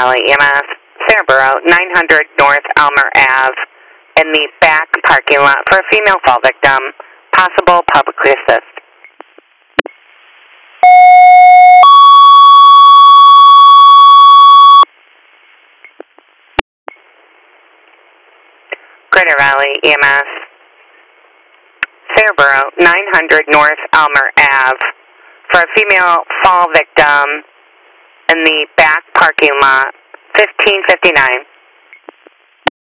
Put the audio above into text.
Valley EMS, Scarborough, 900 North Elmer Ave, in the back parking lot for a female fall victim. Possible publicly assist. Greater Valley EMS, Scarborough, 900 North Elmer Ave, for a female fall victim in the back parking lot, 1559.